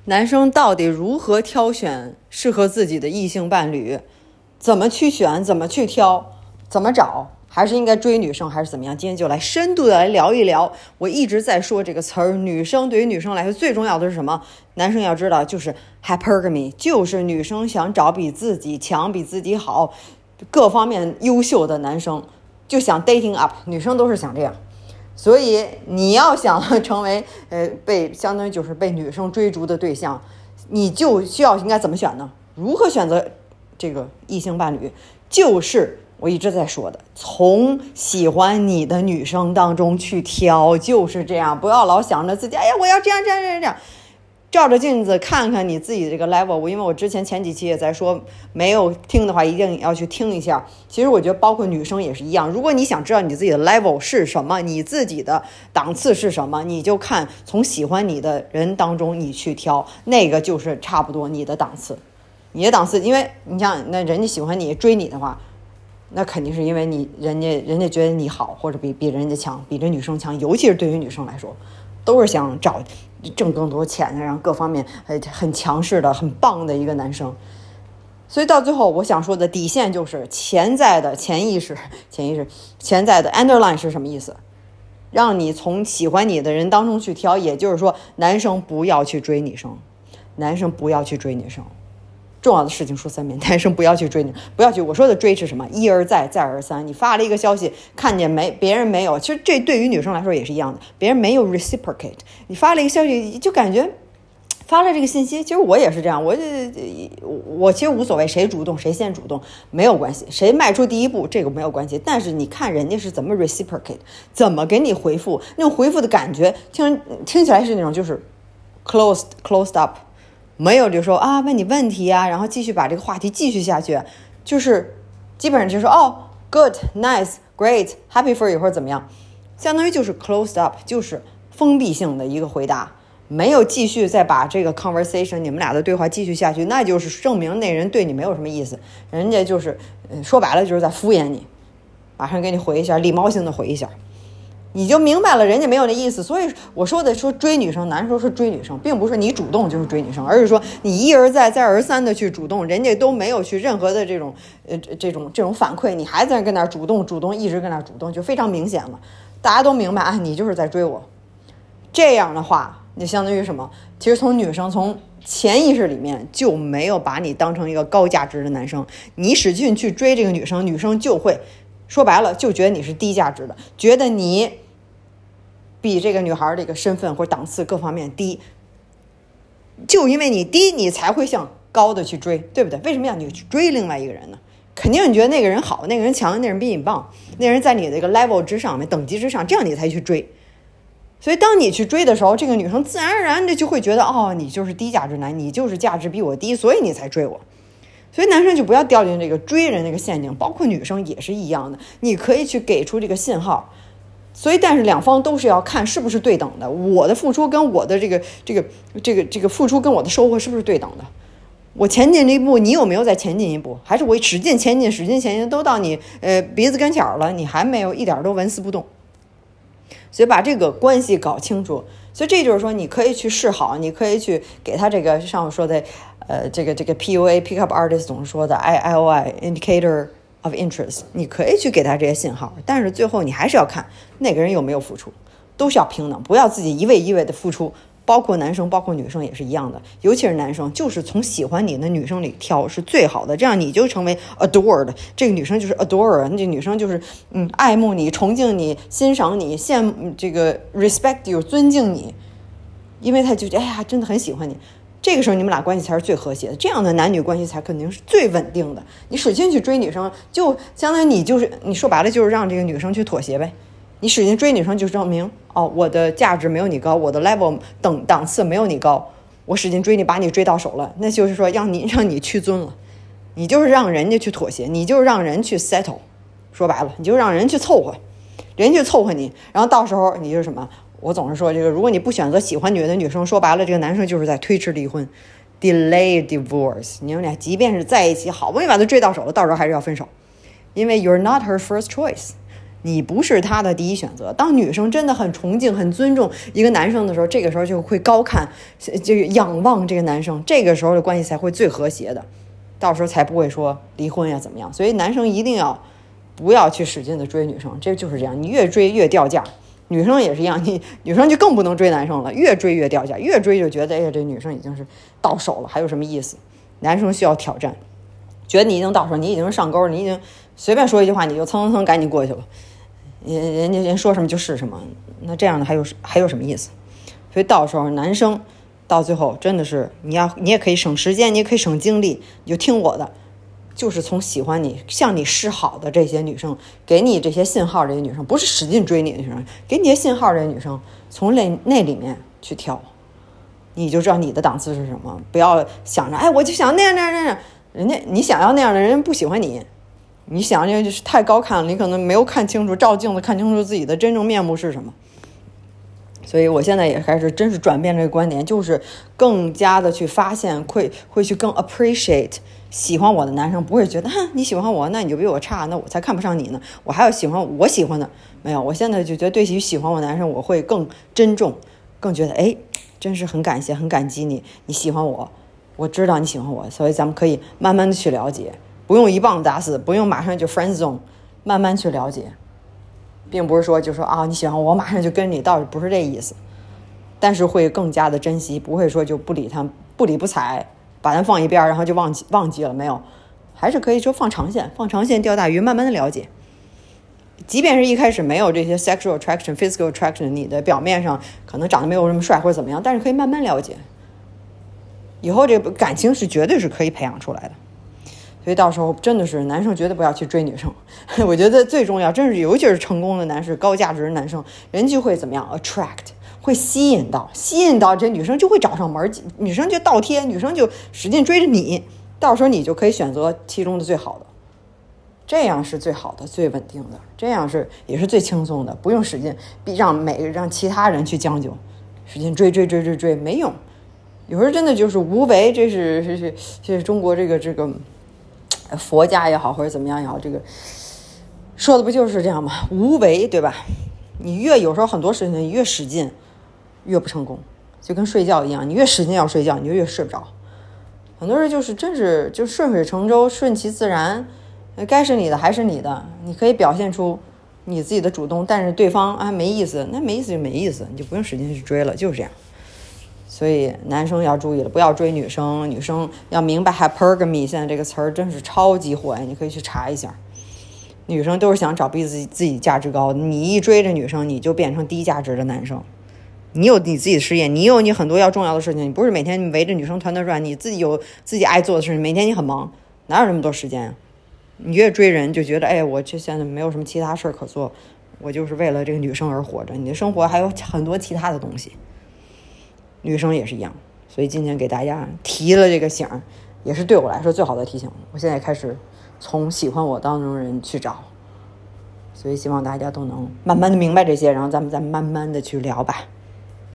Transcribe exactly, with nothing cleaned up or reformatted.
男生到底如何挑选适合自己的异性伴侣，怎么去选，怎么去挑，怎么找，还是应该追女生还是怎么样，今天就来深度的来聊一聊。我一直在说这个词儿，女生对于女生来说最重要的是什么？男生要知道就是 hypergamy， 就是女生想找比自己强比自己好各方面优秀的男生，就想 dating up， 女生都是想这样。所以你要想成为呃被相当于就是被女生追逐的对象，你就需要应该怎么选呢？如何选择这个异性伴侣？就是我一直在说的，从喜欢你的女生当中去挑，就是这样。不要老想着自己，哎呀，我要这样这样这样这样。照着镜子看看你自己的这个 level， 因为我之前前几期也在说，没有听的话一定要去听一下。其实我觉得包括女生也是一样，如果你想知道你自己的 level 是什么，你自己的档次是什么，你就看从喜欢你的人当中你去挑，那个就是差不多你的档次。你的档次，因为你像那人家喜欢你追你的话，那肯定是因为你人家人家觉得你好，或者比比人家强，比这女生强，尤其是对于女生来说，都是想找挣更多钱的，让各方面很很强势的、很棒的一个男生。所以到最后，我想说的底线就是潜在的潜意识、潜意识、潜在的 underline 是什么意思？让你从喜欢你的人当中去挑，也就是说，男生不要去追女生，男生不要去追女生。重要的事情说三遍，男生不要去追你，不要去。我说的追是什么？一而再，再而三。你发了一个消息，看见没？别人没有。其实这对于女生来说也是一样的，别人没有 reciprocate。你发了一个消息，就感觉发了这个信息。其实我也是这样，我我其实无所谓谁主动谁先主动没有关系，谁迈出第一步这个没有关系。但是你看人家是怎么 reciprocate， 怎么给你回复，那种回复的感觉，听听起来是那种就是 closed closed up。没有就说啊问你问题啊，然后继续把这个话题继续下去，就是基本上就说哦 good nice great happy for you 或者怎么样，相当于就是 closed up， 就是封闭性的一个回答，没有继续再把这个 conversation 你们俩的对话继续下去，那就是证明那人对你没有什么意思，人家就是说白了就是在敷衍你，马上给你回一下，礼貌性的回一下，你就明白了人家没有那意思。所以我说的说追女生，男生说追女生，并不是你主动就是追女生，而是说你一而再再而三的去主动，人家都没有去任何的这种呃这种这种反馈，你还在跟那主动主动一直跟那主动，就非常明显了，大家都明白啊，你就是在追我。这样的话就相当于什么？其实从女生从潜意识里面就没有把你当成一个高价值的男生，你使劲去追这个女生，女生就会说白了就觉得你是低价值的，觉得你比这个女孩的一个身份或者档次各方面低，就因为你低你才会向高的去追，对不对？为什么要你去追另外一个人呢？肯定你觉得那个人好，那个人强，那人比你棒，那人在你的一个 level 之上等级之上，这样你才去追。所以当你去追的时候，这个女生自然而然的就会觉得哦，你就是低价值男，你就是价值比我低，所以你才追我。所以男生就不要掉进这个追人这个陷阱，包括女生也是一样的，你可以去给出这个信号。所以但是两方都是要看是不是对等的，我的付出跟我的这个这个这个这个付出跟我的收获是不是对等的，我前进一步你有没有再前进一步，还是我使劲前进使劲前进都到你呃鼻子跟前了，你还没有一点都纹丝不动。所以把这个关系搞清楚，所以这就是说你可以去示好，你可以去给他这个上我说的呃这个这个 P U A Pick Up Artist 总是说的 I I O I Indicator of interest， 你可以去给他这些信号，但是最后你还是要看那个人有没有付出，都是要平等，不要自己一味一味的付出，包括男生包括女生也是一样的，尤其是男生就是从喜欢你的女生里挑是最好的，这样你就成为 adored， 这个女生就是 adorer， 这女生就是嗯爱慕你崇敬你欣赏你羡慕这个 respect you 尊敬你，因为她就觉得哎呀真的很喜欢你，这个时候你们俩关系才是最和谐的，这样的男女关系才肯定是最稳定的。你使劲去追女生，就相当于你就是你说白了就是让这个女生去妥协呗。你使劲追女生就证明哦，我的价值没有你高，我的 level 等档次没有你高，我使劲追你把你追到手了，那就是说让你让你屈尊了，你就是让人家去妥协，你就是让人去 settle， 说白了你就让人去凑合，人家去凑合你，然后到时候你就是什么？我总是说这个，如果你不选择喜欢你的女生，说白了这个男生就是在推迟离婚 delay divorce， 你们俩即便是在一起好不容易把他追到手了，到时候还是要分手，因为 you're not her first choice， 你不是他的第一选择。当女生真的很崇敬很尊重一个男生的时候，这个时候就会高看就仰望这个男生，这个时候的关系才会最和谐的，到时候才不会说离婚呀怎么样。所以男生一定要不要去使劲的追女生，这就是这样，你越追越掉价。女生也是一样，你女生就更不能追男生了，越追越掉价，越追就觉得哎呀这女生已经是到手了，还有什么意思？男生需要挑战，觉得你已经到手，你已经上钩，你已经随便说一句话你就蹭蹭蹭赶紧过去了，人人家人说什么就是什么，那这样的还有还有什么意思？所以到时候男生到最后真的是你要你也可以省时间，你也可以省精力，你就听我的。就是从喜欢你向你示好的这些女生，给你这些信号，这些女生不是使劲追你的女生，给你这些信号，这些女生从那那里面去挑，你就知道你的档次是什么。不要想着哎我就想那样那样那样，人家你想要那样的人不喜欢你，你想这就是太高看了，你可能没有看清楚，照镜子看清楚自己的真正面目是什么。所以我现在也开始真是转变这个观点，就是更加的去发现，会会去更 appreciate 喜欢我的男生，不会觉得哼你喜欢我那你就比我差，那我才看不上你呢，我还要喜欢我喜欢的。没有，我现在就觉得对于喜欢我的男生我会更珍重，更觉得哎真是很感谢很感激你，你喜欢我，我知道你喜欢我，所以咱们可以慢慢的去了解，不用一棒打死，不用马上就 friend zone， 慢慢去了解，并不是说就说啊你喜欢我马上就跟你，倒是不是这意思，但是会更加的珍惜，不会说就不理他不理不睬，把他放一边然后就忘记忘记了，没有，还是可以说放长线，放长线钓大鱼，慢慢的了解。即便是一开始没有这些 sexual attraction physical attraction， 你的表面上可能长得没有那么帅或者怎么样，但是可以慢慢了解，以后这个感情是绝对是可以培养出来的。所以到时候真的是男生绝对不要去追女生，我觉得最重要真是尤其是成功的男士，高价值的男生，人就会怎么样 attract， 会吸引到吸引到这女生就会找上门，女生就倒贴，女生就使劲追着你，到时候你就可以选择其中的最好的，这样是最好的最稳定的，这样是也是最轻松的，不用使劲让每个让其他人去将就，使劲追追追追追没用，有时候真的就是无为，这是这是这是中国这个这个佛家也好或者怎么样也好，这个说的不就是这样吗？无为，对吧？你越有时候很多事情你越使劲越不成功，就跟睡觉一样，你越使劲要睡觉你就越睡不着。很多人就是真是就顺水成舟，顺其自然，该是你的还是你的，你可以表现出你自己的主动，但是对方啊没意思，那没意思就没意思，你就不用使劲去追了，就是这样。所以男生要注意了，不要追女生，女生要明白 hypergamy 现在这个词儿真是超级火呀，你可以去查一下。女生都是想找比自己自己价值高的，你一追着女生你就变成低价值的男生。你有你自己的事业，你有你很多要重要的事情，你不是每天围着女生团团转，你自己有自己爱做的事情，每天你很忙，哪有那么多时间啊？你越追人就觉得哎，我这现在没有什么其他事可做，我就是为了这个女生而活着，你的生活还有很多其他的东西。女生也是一样，所以今天给大家提了这个醒，也是对我来说最好的提醒。我现在开始从喜欢我当中人去找，所以希望大家都能慢慢的明白这些，然后咱们再慢慢的去聊吧。